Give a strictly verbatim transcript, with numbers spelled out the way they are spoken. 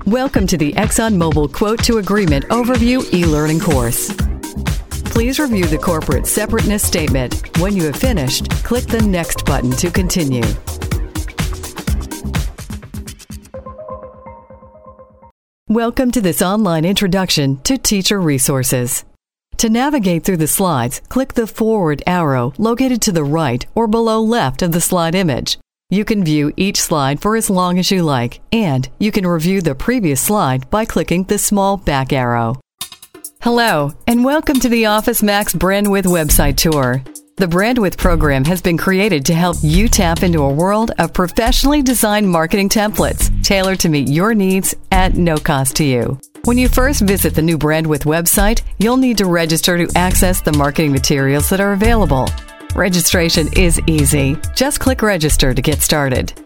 Welcome to the ExxonMobil Quote to Agreement Overview e-learning course. Please review the corporate separateness statement. When you have finished, click the Next button to continue. Welcome to this online introduction to teacher resources. To navigate through the slides, click the forward arrow located to the right or below left of the slide image. You can view each slide for as long as you like, and you can review the previous slide by clicking the small back arrow. Hello, and welcome to the Office Max Brandwidth website tour. The Brandwidth program has been created to help you tap into a world of professionally designed marketing templates tailored to meet your needs at no cost to you. When you first visit the new Brandwidth website, you'll need to register to access the marketing materials that are available. Registration is easy. Just click Register to get started.